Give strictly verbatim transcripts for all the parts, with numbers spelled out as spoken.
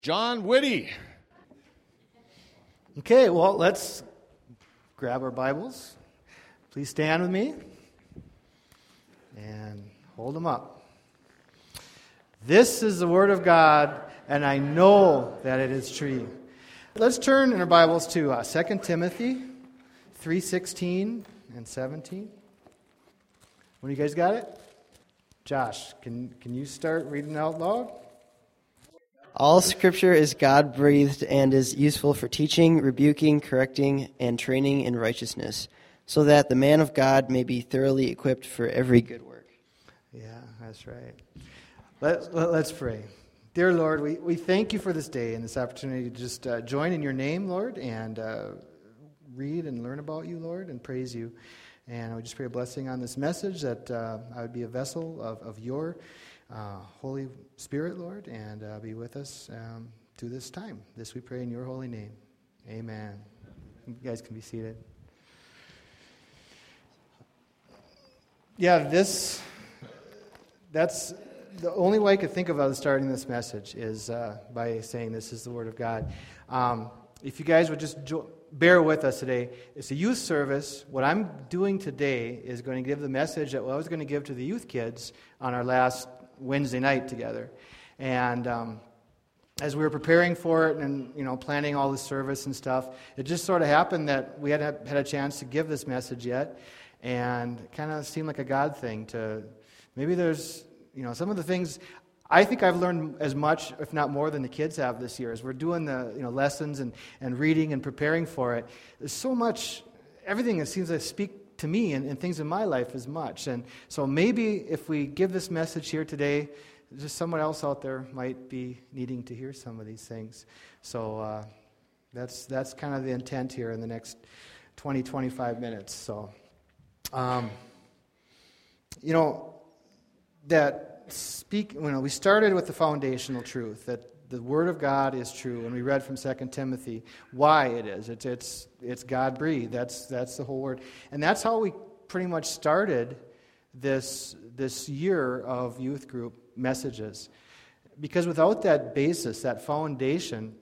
John Whitty. Okay, well, let's grab our Bibles. Please stand with me and hold them up. This is the Word of God, and I know that it is true. Let's turn in our Bibles to uh, Second Timothy three sixteen and seventeen. When you guys got it? Josh, can, can you start reading out loud? All Scripture is God-breathed and is useful for teaching, rebuking, correcting, and training in righteousness, so that the man of God may be thoroughly equipped for every good work. Yeah, that's right. Let, let, let's pray. Dear Lord, we, we thank you for this day and this opportunity to just uh, join in your name, Lord, and uh, read and learn about you, Lord, and praise you. And I would just pray a blessing on this message, that uh, I would be a vessel of, of your uh, Holy Spirit, Lord, and uh, be with us um, through this time. This we pray in your holy name. Amen. You guys can be seated. Yeah, this, that's the only way I could think about starting this message is uh, by saying this is the Word of God. Um, if you guys would just jo- bear with us today. It's a youth service. What I'm doing today is going to give the message that I was going to give to the youth kids on our last Wednesday night together. And um, as we were preparing for it and, you know, planning all the service and stuff, it just sort of happened that we hadn't had a chance to give this message yet. And it kind of seemed like a God thing to, maybe there's, you know, some of the things, I think I've learned as much, if not more, than the kids have this year. As we're doing the, you know, lessons and, and reading and preparing for it, there's so much, everything that seems to speak to me and, and things in my life as much. And so maybe if we give this message here today, just someone else out there might be needing to hear some of these things. So uh, that's that's kind of the intent here in the next twenty, twenty-five minutes. So, um, you know, that speak, you know, we started with the foundational truth that the Word of God is true, and we read from Second Timothy why it is. It's it's it's God-breathed. That's that's the whole word, and that's how we pretty much started this this year of youth group messages. Because without that basis, that foundation,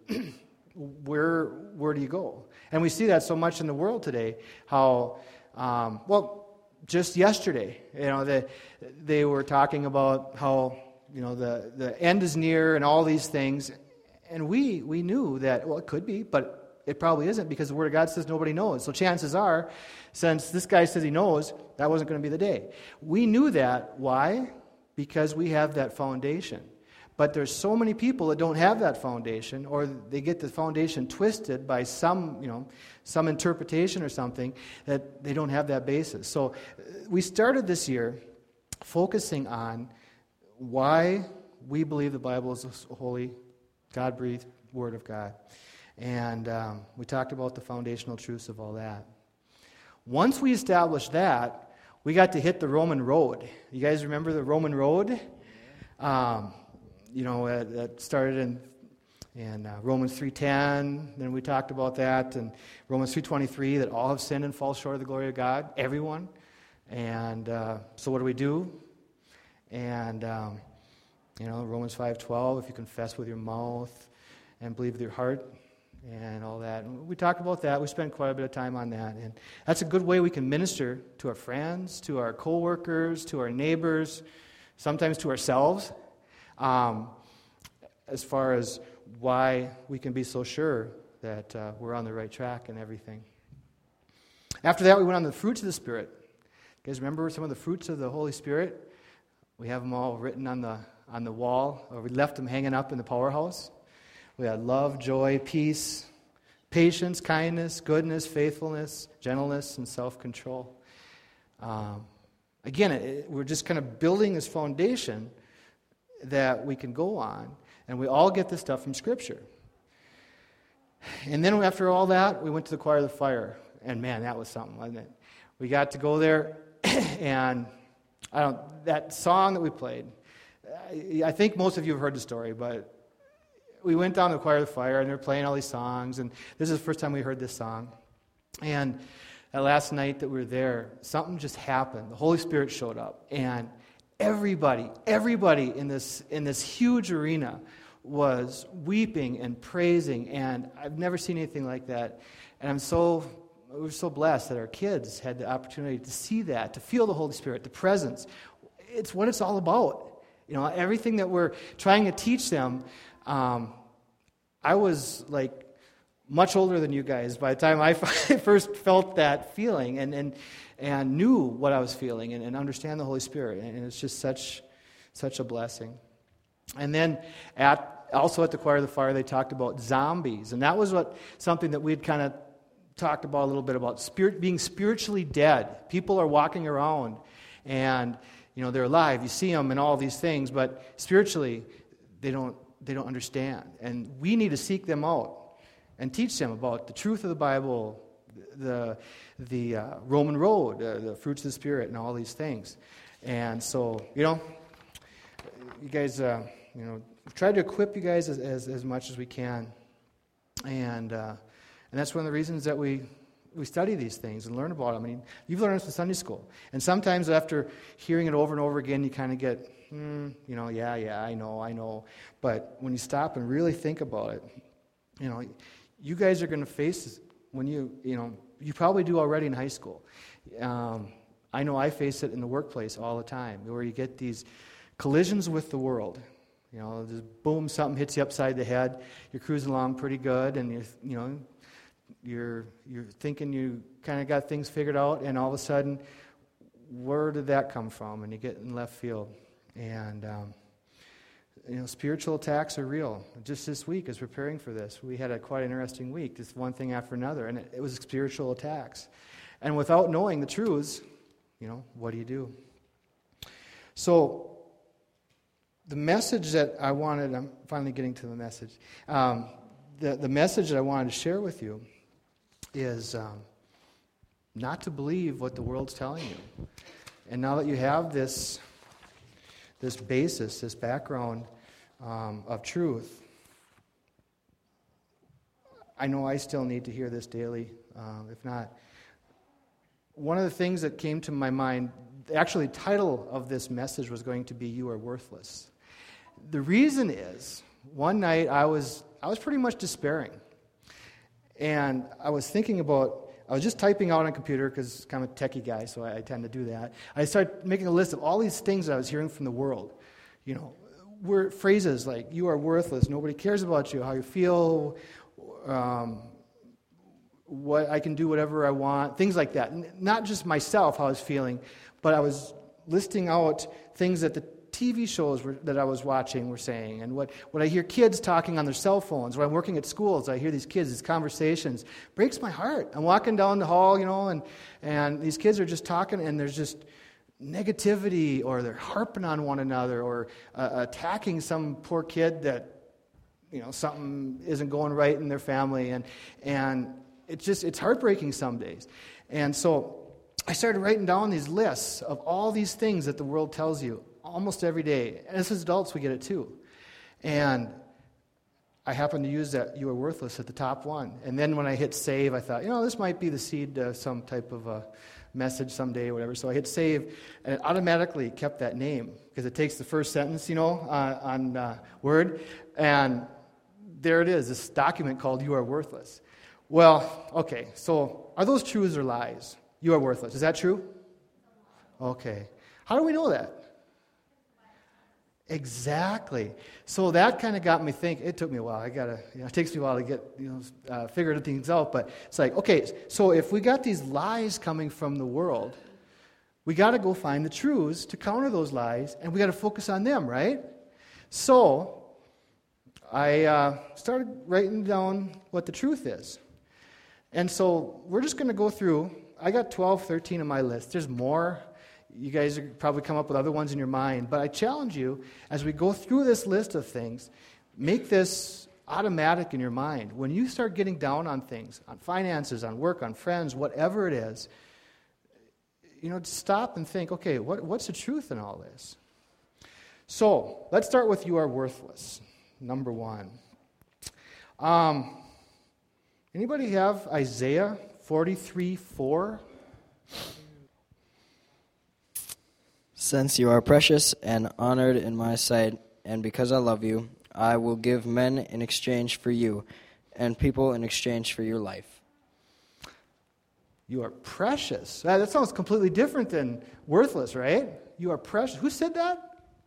where where do you go? And we see that so much in the world today. How um, well. Just yesterday, you know, they, they were talking about how, you know, the, the end is near and all these things. And we we knew that, well, it could be, but it probably isn't, because the Word of God says nobody knows. So chances are, since this guy says he knows, that wasn't going to be the day. We knew that. Why? Because we have that foundation. But there's so many people that don't have that foundation, or they get the foundation twisted by some, you know, some interpretation or something, that they don't have that basis. So we started this year focusing on why we believe the Bible is a holy, God-breathed Word of God. And um, we talked about the foundational truths of all that. Once we established that, we got to hit the Roman road. You guys remember the Roman road? Um... You know, it, it started in in uh, Romans three ten. Then we talked about that, and Romans three twenty-three, that all have sinned and fall short of the glory of God, everyone. And uh, so, what do we do? And um, you know, Romans five twelve, if you confess with your mouth and believe with your heart, and all that. And we talked about that. We spent quite a bit of time on that, and that's a good way we can minister to our friends, to our coworkers, to our neighbors, sometimes to ourselves. Um, as far as why we can be so sure that uh, we're on the right track and everything. After that, we went on the fruits of the Spirit. You guys remember some of the fruits of the Holy Spirit? We have them all written on the on the wall, or we left them hanging up in the powerhouse. We had love, joy, peace, patience, kindness, goodness, faithfulness, gentleness, and self-control. Um, again, it, it, we're just kind of building this foundation that we can go on, and we all get this stuff from Scripture. And then after all that, we went to the Choir of the Fire, and man, that was something, wasn't it? We got to go there, and I don't that song that we played. I think most of you have heard the story, but we went down to the Choir of the Fire, and they're playing all these songs, and this is the first time we heard this song. And that last night that we were there, something just happened. The Holy Spirit showed up, and Everybody, everybody in this in this huge arena was weeping and praising, and I've never seen anything like that. And I'm so, we're so blessed that our kids had the opportunity to see that, to feel the Holy Spirit, the presence. It's what it's all about. You know, everything that we're trying to teach them. Um, I was like much older than you guys by the time I first felt that feeling and and, and knew what I was feeling and, and understand the Holy Spirit. And it's just such such a blessing. And then at also at the Choir of the Fire, they talked about zombies. And that was what something that we'd kind of talked about a little bit about, spirit being spiritually dead. People are walking around and, you know, they're alive. You see them and all these things, but spiritually, they don't they don't understand. And we need to seek them out and teach them about the truth of the Bible, the the uh, Roman road, uh, the fruits of the Spirit, and all these things. And so, you know, you guys, uh, you know, we've tried to equip you guys as as, as much as we can, and uh, and that's one of the reasons that we we study these things and learn about them. I mean, you've learned this in Sunday school, and sometimes after hearing it over and over again, you kind of get, hmm, you know, yeah, yeah, I know, I know. But when you stop and really think about it, you know, you guys are going to face this when you, you know, you probably do already in high school. Um, I know I face it in the workplace all the time, where you get these collisions with the world. You know, just boom, something hits you upside the head. You're cruising along pretty good, and you, you know, you're you're thinking you kind of got things figured out, and all of a sudden, where did that come from? And you get in left field, and um, you know, spiritual attacks are real. Just this week, as preparing for this, we had a quite interesting week. Just one thing after another, and it, it was spiritual attacks. And without knowing the truths, you know, what do you do? So, the message that I wanted, I'm finally getting to the message. Um, the, the message that I wanted to share with you is um, not to believe what the world's telling you. And now that you have this, this basis, this background um, of truth, I know I still need to hear this daily. Uh, if not, one of the things that came to my mind, actually the title of this message was going to be "You Are Worthless." The reason is, one night I was I was pretty much despairing. And I was thinking about, I was just typing out on a computer because I'm a techie guy, so I, I tend to do that. I started making a list of all these things that I was hearing from the world. You know, word, phrases like, "You are worthless, nobody cares about you, how you feel, um, what I can do whatever I want," things like that. N- not just myself, how I was feeling, but I was listing out things that the T V shows were, that I was watching were saying, and what, what I hear kids talking on their cell phones. When I'm working at schools, I hear these kids, these conversations. Breaks my heart. I'm walking down the hall, you know, and, and these kids are just talking, and there's just negativity, or they're harping on one another, or uh, attacking some poor kid that, you know, something isn't going right in their family, and and it's just, it's heartbreaking some days. And so I started writing down these lists of all these things that the world tells you almost every day. And as adults, we get it too. And I happened to use that "You Are Worthless" at the top one. And then when I hit save, I thought, you know, this might be the seed to some type of a message someday or whatever. So I hit save, and it automatically kept that name, because it takes the first sentence, you know, uh, on uh, Word. And there it is, this document called "You Are Worthless." Well, okay, so are those truths or lies? You are worthless. Is that true? Okay. How do we know that? Exactly. So that kind of got me thinking. It took me a while. I gotta. You know, it takes me a while to get, you know, uh, figure things out. But it's like, okay, so if we got these lies coming from the world, we got to go find the truths to counter those lies, and we got to focus on them, right? So I uh, started writing down what the truth is, and so we're just going to go through. I got twelve, thirteen on my list. There's more. You guys are probably come up with other ones in your mind, but I challenge you, as we go through this list of things, make this automatic in your mind. When you start getting down on things, on finances, on work, on friends, whatever it is, you know, stop and think, okay, what, what's the truth in all this? So, let's start with "You Are Worthless," number one. Um, anybody have Isaiah forty-three four? Since you are precious and honored in my sight, and because I love you, I will give men in exchange for you, and people in exchange for your life. You are precious. Uh, That sounds completely different than worthless, right? You are precious. Who said that?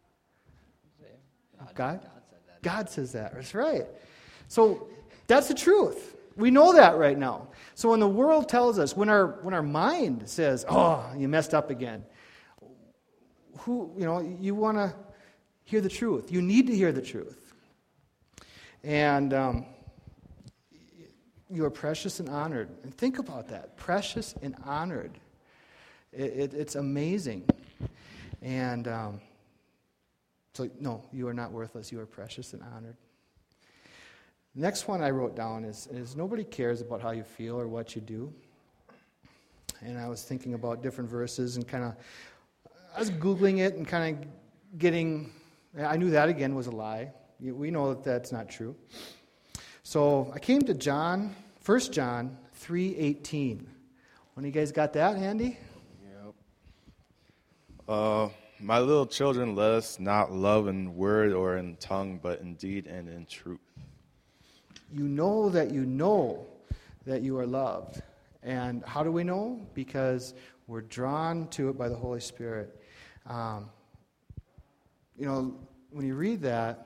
God? God says that. That's right. So that's the truth. We know that right now. So when the world tells us, when our when our mind says, "Oh, you messed up again," who you know, you want to hear the truth. You need to hear the truth. And um, you are precious and honored. And think about that: precious and honored. It, it, it's amazing. And um, so, no, you are not worthless. You are precious and honored. Next one I wrote down is, is nobody cares about how you feel or what you do. And I was thinking about different verses and kind of, I was Googling it and kind of getting, I knew that again was a lie. We know that that's not true. So I came to John, First John three eighteen. One of you guys got that handy? Yep. Uh, my little children, let us not love in word or in tongue, but in deed and in truth. You know that you know that you are loved. And how do we know? Because we're drawn to it by the Holy Spirit. Um, you know, when you read that,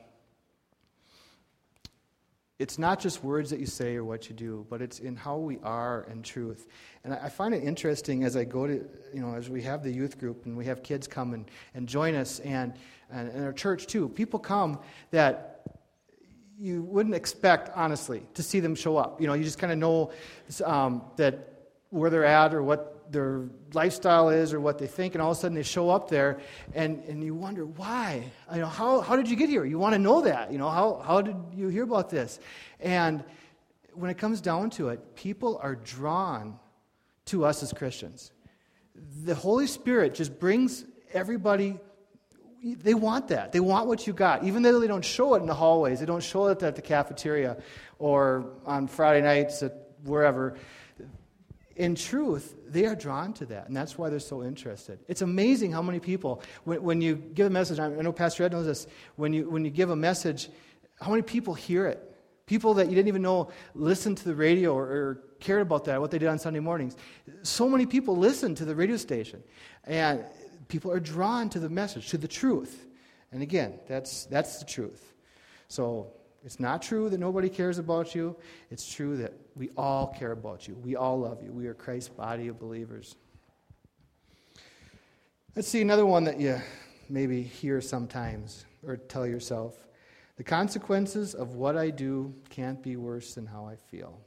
it's not just words that you say or what you do, but it's in how we are in truth. And I find it interesting as I go to, you know, as we have the youth group and we have kids come and, and join us, and, and in our church too, people come that you wouldn't expect, honestly, to see them show up. You know, you just kind of know um, that where they're at or what their lifestyle is or what they think, and all of a sudden they show up there, and, and you wonder, why? You know, how how did you get here? You want to know that. You know, how how did you hear about this? And when it comes down to it, people are drawn to us as Christians. The Holy Spirit just brings everybody. They want that. They want what you got. Even though they don't show it in the hallways, they don't show it at the cafeteria or on Friday nights at wherever. In truth, they are drawn to that, and that's why they're so interested. It's amazing how many people, when, when you give a message, I know Pastor Ed knows this, when you when you give a message, how many people hear it? People that you didn't even know listened to the radio or, or cared about that, what they did on Sunday mornings. So many people listen to the radio station, and people are drawn to the message, to the truth. And again, that's that's the truth. So it's not true that nobody cares about you. It's true that we all care about you. We all love you. We are Christ's body of believers. Let's see another one that you maybe hear sometimes or tell yourself. The consequences of what I do can't be worse than how I feel.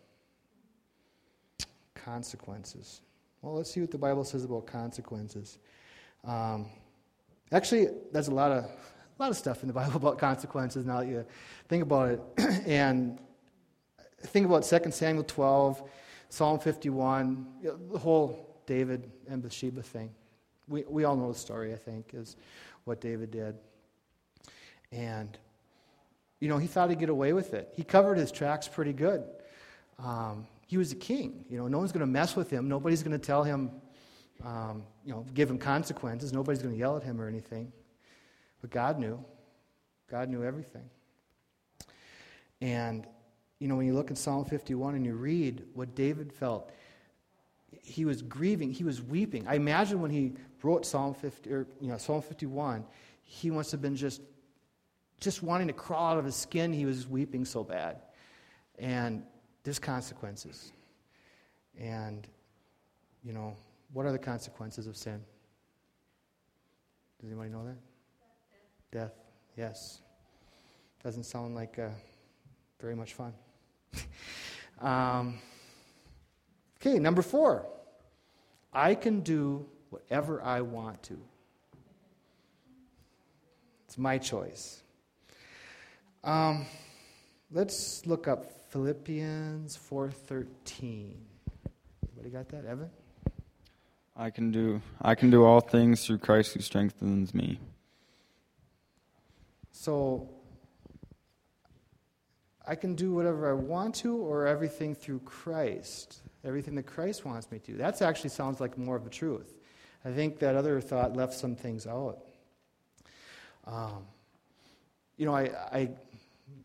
Consequences. Well, let's see what the Bible says about consequences. Um, actually, there's a lot of a lot of stuff in the Bible about consequences now that you think about it. And think about Second Samuel twelve, Psalm fifty-one, you know, the whole David and Bathsheba thing. We we all know the story, I think, is what David did. And, you know, he thought he'd get away with it. He covered his tracks pretty good. Um, he was a king. You know, no one's going to mess with him. Nobody's going to tell him, um, you know, give him consequences. Nobody's going to yell at him or anything. But God knew. God knew everything. And, you know, when you look at Psalm fifty-one and you read what David felt, he was grieving. He was weeping. I imagine when he wrote Psalm fifty, or you know, Psalm fifty-one, he must have been just, just wanting to crawl out of his skin. He was weeping so bad. And there's consequences. And, you know, what are the consequences of sin? Does anybody know that? Death. Death. Yes. Doesn't sound like uh, very much fun. um, okay, number four. I can do whatever I want to. It's my choice. Um, let's look up Philippians four thirteen. Anybody got that, Evan? I can do I can do all things through Christ who strengthens me. So, I can do whatever I want to, or everything through Christ. Everything that Christ wants me to. That actually sounds like more of the truth. I think that other thought left some things out. Um, you know, I, I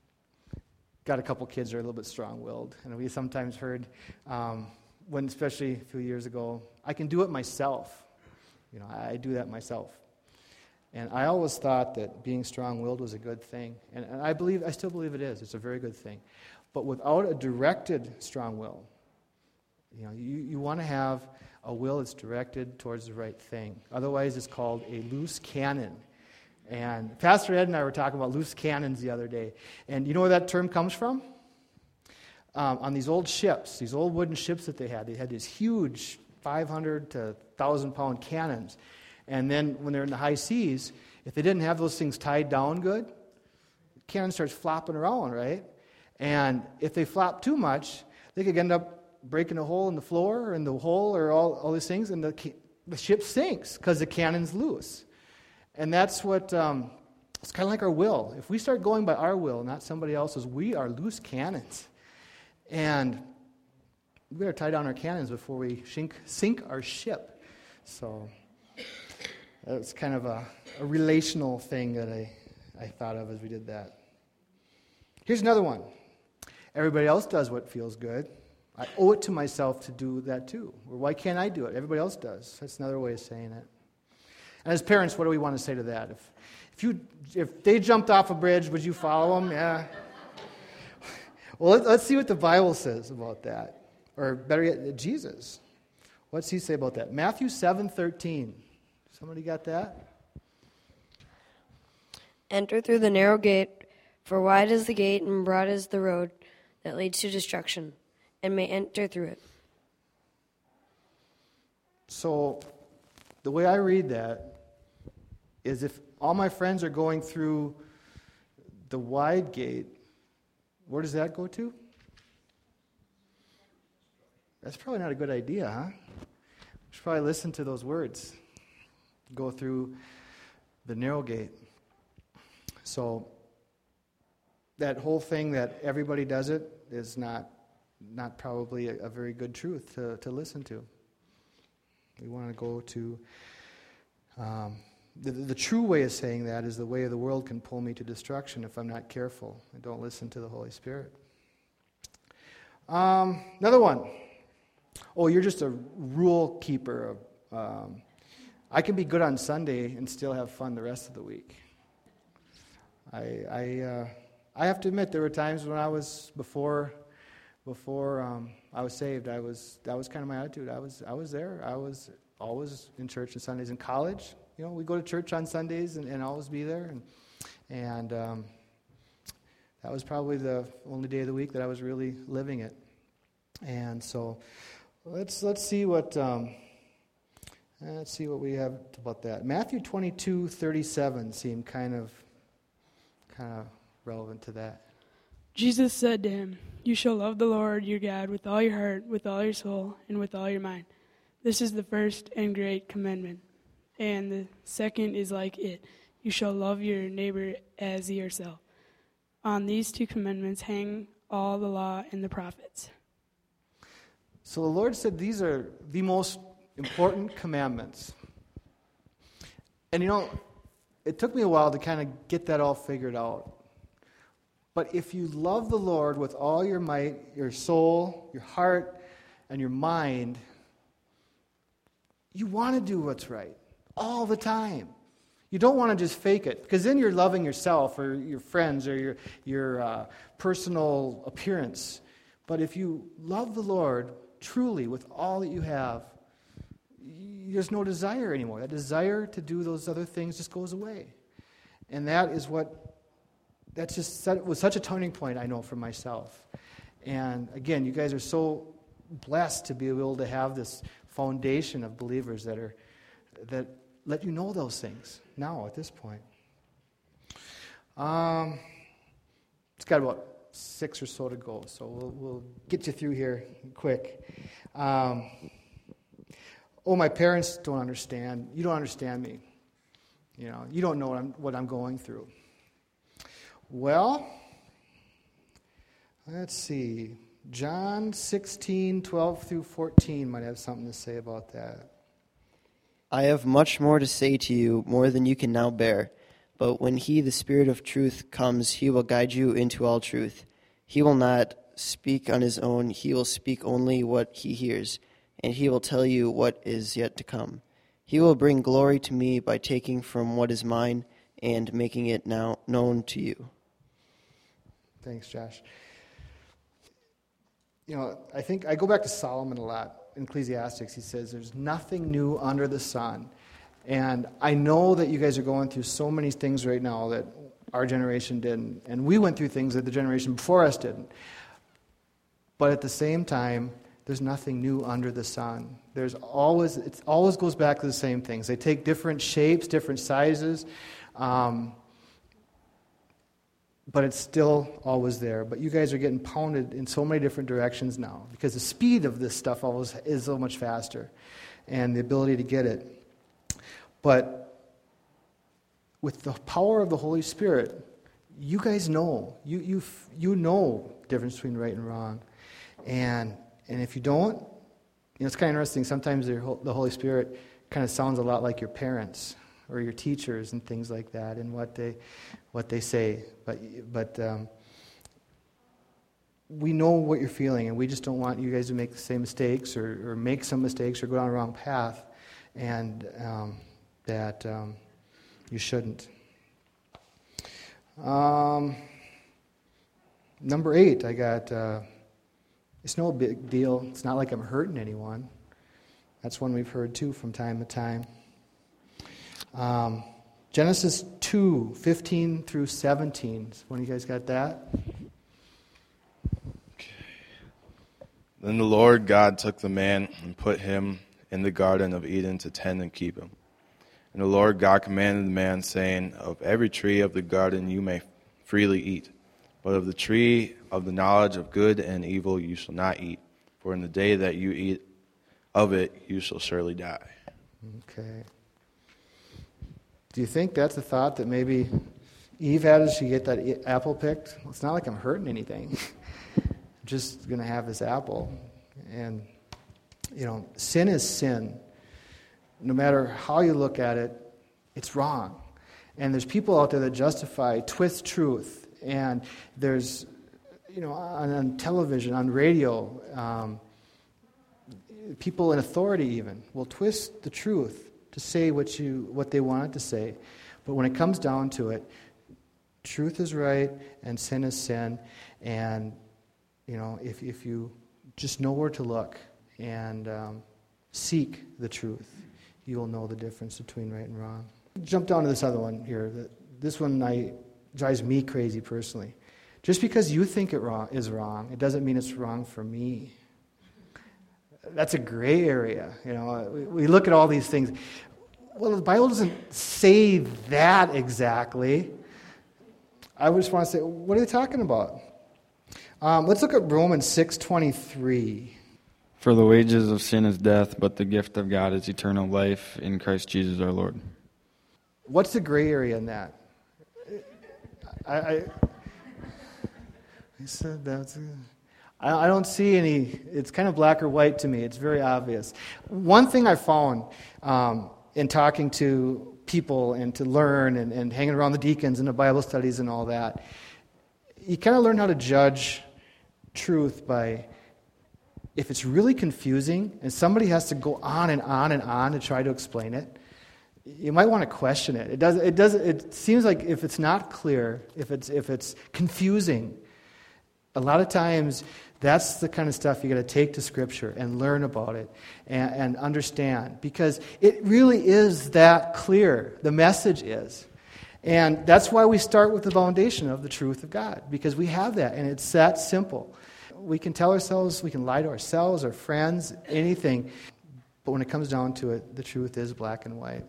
got a couple kids that are a little bit strong-willed, and we sometimes heard, um, when especially a few years ago, I can do it myself. You know, I, I do that myself. And I always thought that being strong-willed was a good thing, and, and I believe, I still believe it is. It's a very good thing. But without a directed strong will, you know, you, you want to have a will that's directed towards the right thing. Otherwise, it's called a loose cannon. And Pastor Ed and I were talking about loose cannons the other day. And you know where that term comes from? Um, on these old ships, these old wooden ships that they had, they had these huge five hundred to one thousand pound cannons. And then when they're in the high seas, if they didn't have those things tied down good, the cannon starts flopping around, right? And if they flop too much, they could end up breaking a hole in the floor or in the hole or all, all these things, and the, the ship sinks because the cannon's loose. And that's what, um, it's kind of like our will. If we start going by our will, not somebody else's, we are loose cannons. And we better tie down our cannons before we sink, sink our ship. So that's kind of a, a relational thing that I, I thought of as we did that. Here's another one. Everybody else does what feels good. I owe it to myself to do that too. Or why can't I do it? Everybody else does. That's another way of saying it. And as parents, what do we want to say to that? If if you if they jumped off a bridge, would you follow them? Yeah. Well, let's see what the Bible says about that. Or better yet, Jesus. What's he say about that? Matthew seven thirteen. Somebody got that? Enter through the narrow gate, for wide is the gate and broad is the road that leads to destruction, and may enter through it. So, the way I read that is if all my friends are going through the wide gate, where does that go to? That's probably not a good idea, huh? We should probably listen to those words. Go through the narrow gate. So, that whole thing that everybody does it is not not probably a, a very good truth to, to listen to. We want to go to... Um, the, the true way of saying that is the way of the world can pull me to destruction if I'm not careful and don't listen to the Holy Spirit. Um, another one. Oh, you're just a rule keeper. Um, I can be good on Sunday and still have fun the rest of the week. I I, uh, I have to admit there were times when I was before before um, I was saved. I was that was kind of my attitude. I was I was there. I was always in church on Sundays. In college, you know, we go to church on Sundays and, and always be there. And and um, that was probably the only day of the week that I was really living it. And so let's let's see what um, let's see what we have about that. Matthew twenty-two thirty-seven seemed kind of kind of relevant to that. Jesus said to him, "You shall love the Lord your God with all your heart, with all your soul, and with all your mind. This is the first and great commandment. And the second is like it. You shall love your neighbor as yourself. On these two commandments hang all the law and the prophets." So the Lord said these are the most important commandments. And you know, it took me a while to kind of get that all figured out. But if you love the Lord with all your might, your soul, your heart, and your mind, you want to do what's right all the time. You don't want to just fake it, because then you're loving yourself or your friends or your, your uh, personal appearance. But if you love the Lord truly with all that you have, there's no desire anymore. That desire to do those other things just goes away. And that is what, that's just, that was such a turning point, I know, for myself. And again, you guys are so blessed to be able to have this foundation of believers that are, that let you know those things now at this point. Um, it's got about six or so to go, so we'll, we'll get you through here quick. Um, oh, my parents don't understand. You don't understand me. You know, you don't know what I'm, what I'm going through. Well, let's see. John sixteen, twelve through fourteen might have something to say about that. I have much more to say to you, more than you can now bear. But when he, the Spirit of truth, comes, he will guide you into all truth. He will not speak on his own. He will speak only what he hears, and he will tell you what is yet to come. He will bring glory to me by taking from what is mine and making it now known to you. Thanks, Josh. You know, I think I go back to Solomon a lot. In Ecclesiastes, he says, there's nothing new under the sun. And I know that you guys are going through so many things right now that our generation didn't. And we went through things that the generation before us didn't. But at the same time, there's nothing new under the sun. There's always, it always goes back to the same things. They take different shapes, different sizes, um, but it's still always there. But you guys are getting pounded in so many different directions now because the speed of this stuff always is so much faster and the ability to get it. But with the power of the Holy Spirit, you guys know. You you you know the difference between right and wrong. And and if you don't, you know, it's kind of interesting. Sometimes the the Holy Spirit kind of sounds a lot like your parents or your teachers and things like that, and what they what they say. But but um, we know what you're feeling, and we just don't want you guys to make the same mistakes or, or make some mistakes or go down the wrong path, and um, that um, you shouldn't. Um, number eight, I got. Uh, It's no big deal. It's not like I'm hurting anyone. That's one we've heard too from time to time. Um, Genesis two, fifteen through seventeen. One of you guys got that? Okay. Then the Lord God took the man and put him in the garden of Eden to tend and keep him. And the Lord God commanded the man, saying, of every tree of the garden you may freely eat, but of the tree of the knowledge of good and evil you shall not eat, for in the day that you eat of it you shall surely die. Okay. Do you think that's a thought that maybe Eve had as she get that apple picked? It's not like I'm hurting anything. I'm just going to have this apple. And, you know, sin is sin. No matter how you look at it, it's wrong. And there's people out there that justify, twist truth. And there's, you know, on, on television, on radio, um, people in authority even will twist the truth to say what you what they want it to say. But when it comes down to it, truth is right and sin is sin. And, you know, if if you just know where to look and um, seek the truth, you will know the difference between right and wrong. Jump down to this other one here. This one I, drives me crazy personally. Just because you think it wrong is wrong, it doesn't mean it's wrong for me. That's a gray area. You know, we, we look at all these things. Well, the Bible doesn't say that exactly. I just want to say, what are they talking about? Um, let's look at Romans six twenty-three. For the wages of sin is death, but the gift of God is eternal life in Christ Jesus our Lord. What's the gray area in that? I, I, I said that's. I, I don't see any. It's kind of black or white to me. It's very obvious. One thing I found um, in talking to people and to learn and, and hanging around the deacons and the Bible studies and all that, you kind of learn how to judge truth by, if it's really confusing and somebody has to go on and on and on to try to explain it, you might want to question it. It does. It does. It seems like if it's not clear, if it's if it's confusing, a lot of times that's the kind of stuff you got to take to Scripture and learn about it and, and understand, because it really is that clear. The message is. And that's why we start with the foundation of the truth of God, because we have that, and it's that simple. We can tell ourselves, we can lie to ourselves, our friends, anything, but when it comes down to it, the truth is black and white.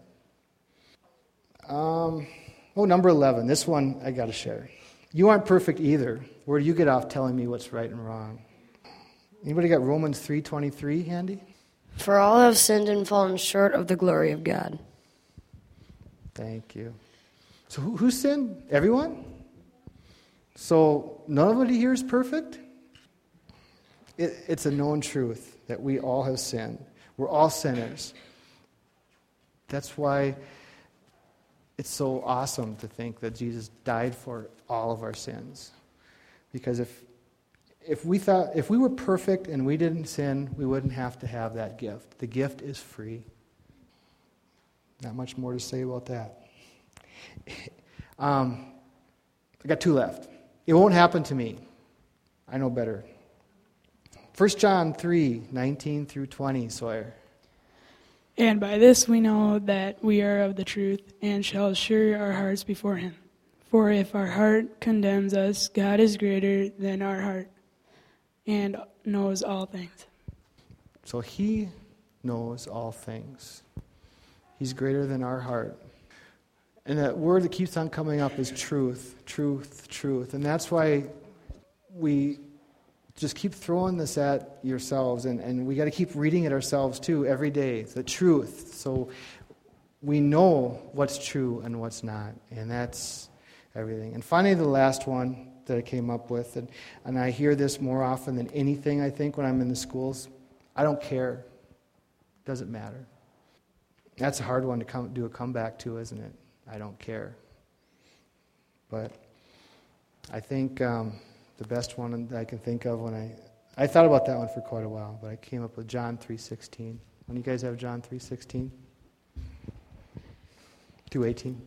Um, oh, number eleven, this one I got to share. You aren't perfect either. Where do you get off telling me what's right and wrong? Anybody got Romans three twenty-three handy? For all have sinned and fallen short of the glory of God. Thank you. So who, who sinned? Everyone? So nobody here is perfect? It, it's a known truth that we all have sinned. We're all sinners. That's why it's so awesome to think that Jesus died for all of our sins. Because if if we thought, if we were perfect and we didn't sin, we wouldn't have to have that gift. The gift is free. Not much more to say about that. um, I got two left. It won't happen to me. I know better. First John three, nineteen through twenty, Sawyer. And by this we know that we are of the truth, and shall assure our hearts before him. For if our heart condemns us, God is greater than our heart, and knows all things. So he knows all things. He's greater than our heart. And that word that keeps on coming up is truth, truth, truth. And that's why we just keep throwing this at yourselves, and, and we got to keep reading it ourselves too every day. It's the truth. So we know what's true and what's not. And that's everything. And finally, the last one that I came up with, and, and I hear this more often than anything, I think, when I'm in the schools. I don't care. Doesn't matter. That's a hard one to come do a comeback to, isn't it? I don't care. But I think um, the best one that I can think of when I... I thought about that one for quite a while, but I came up with John three sixteen. When you guys have John three sixteen? two eighteen.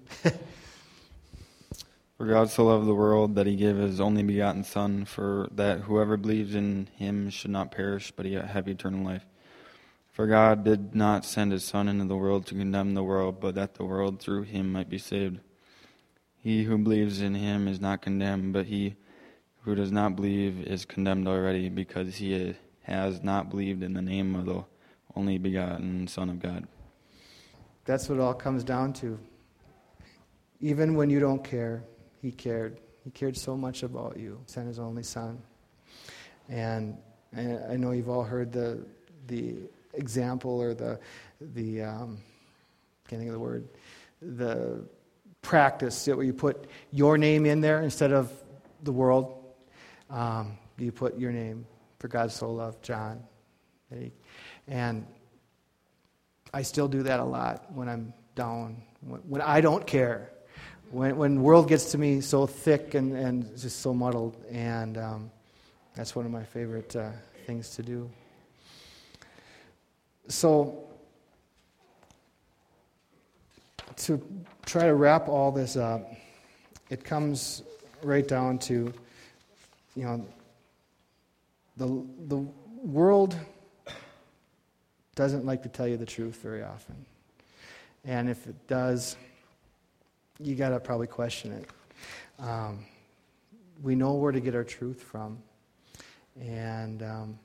For God so loved the world that he gave his only begotten Son, for that whoever believes in him should not perish, but yet have eternal life. For God did not send his Son into the world to condemn the world, but that the world through him might be saved. He who believes in him is not condemned, but he who does not believe is condemned already, because he has not believed in the name of the only begotten Son of God. That's what it all comes down to. Even when you don't care, he cared. He cared so much about you. He sent his only Son. And, and I know you've all heard the the example or the the um, can't think of the word the practice where you put your name in there instead of the world. Um, you put your name, for God so loved John, and I still do that a lot when I'm down, when, when I don't care, when when the world gets to me so thick and and just so muddled, and um, that's one of my favorite uh, things to do. So, to try to wrap all this up, it comes right down to, you know, the the world doesn't like to tell you the truth very often. And if it does, you got to probably question it. Um, we know where to get our truth from. And um,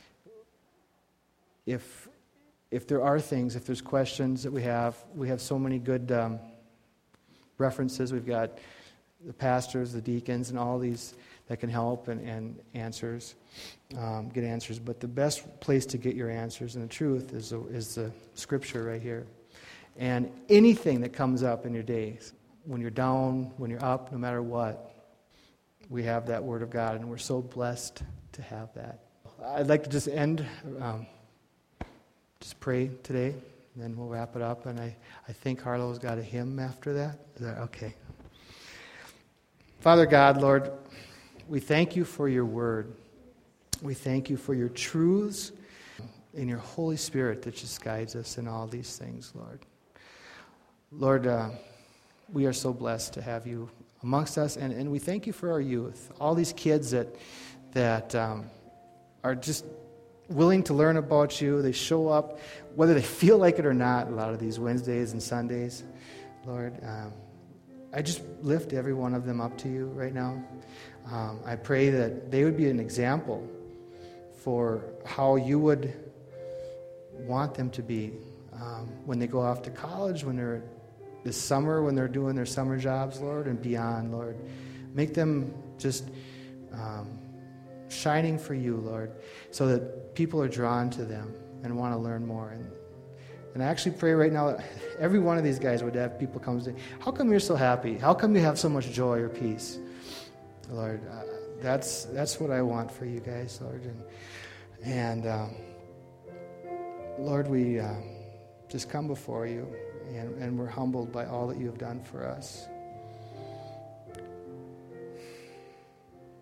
if if there are things, if there's questions that we have, we have so many good um, references. We've got the pastors, the deacons, and all these that can help and, and answers, um, get answers. But the best place to get your answers and the truth is the, is the Scripture right here. And anything that comes up in your day, when you're down, when you're up, no matter what, we have that Word of God, and we're so blessed to have that. I'd like to just end, um, just pray today, and then we'll wrap it up. And I, I think Harlow's got a hymn after that. Is that okay? Father God, Lord, we thank you for your Word. We thank you for your truths and your Holy Spirit that just guides us in all these things, Lord. Lord, uh, we are so blessed to have you amongst us, and, and we thank you for our youth, all these kids that that um, are just willing to learn about you. They show up, whether they feel like it or not, a lot of these Wednesdays and Sundays. Lord, um, I just lift every one of them up to you right now. Um, I pray that they would be an example for how you would want them to be um, when they go off to college, when they're this summer, when they're doing their summer jobs, Lord, and beyond, Lord. Make them just um, shining for you, Lord, so that people are drawn to them and want to learn more. And, and I actually pray right now that every one of these guys would have people come and say, how come you're so happy? How come you have so much joy or peace? Lord, uh, that's that's what I want for you guys, Lord. And, and um, Lord, we uh, just come before you, and, and we're humbled by all that you have done for us.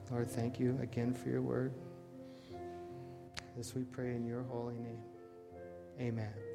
Lord, thank you again for your word. This we pray in your holy name. Amen.